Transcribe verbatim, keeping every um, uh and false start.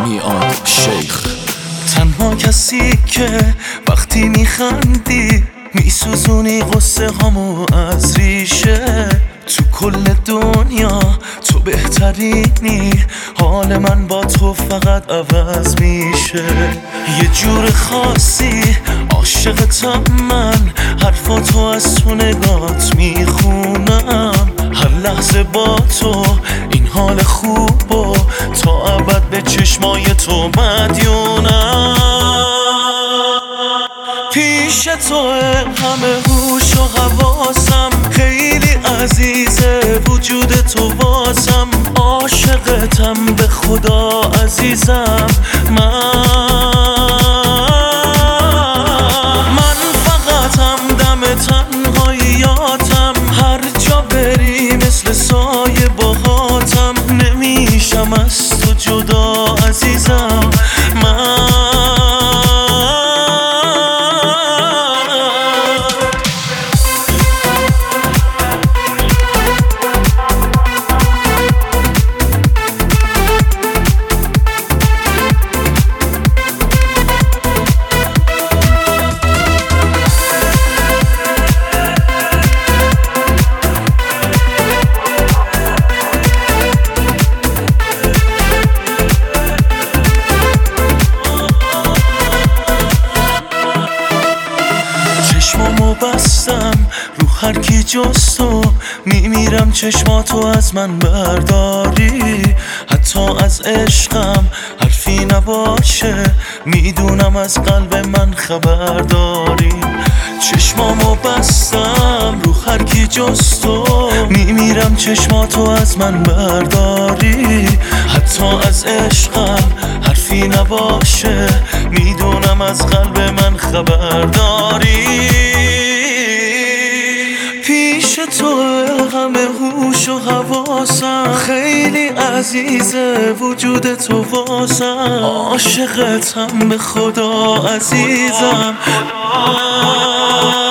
میاد شیخ. تنها کسی که وقتی میخندی میسوزونی غصه هامو از ریشه، تو کل دنیا تو بهترینی، حال من با تو فقط عوض میشه. یه جور خاصی عاشقتم من، حرفاتو از تو نگات میخونم، هر لحظه با تو این حال خوب و تا ابد به چشمای تو مدیونم. پیش تو همه هوش و حواسم، خیلی عزیزه وجود تو واسم، عاشقتم به خدا عزیزم. من من فقطم دم تنهاییاتم، هر جا بری مثل سایه باهاتم، نمیشم از تو جدا عزیزم. من چشمامو بستم رو هر کی جز تو، میمیرم چشماتو از من برداری، حتی از عشقم حرفی نباشه، میدونم از قلب من خبرداری. چشمامو بستم رو هر کی جز تو، میمیرم چشماتو از من برداری، حتی از عشقم حرفی نباشه، میدونم از قلب من خبرداری. پیش تو همه هوش و حواسم، خیلی عزیزه وجود تو واسم، عاشقتم به خدا عزیزم.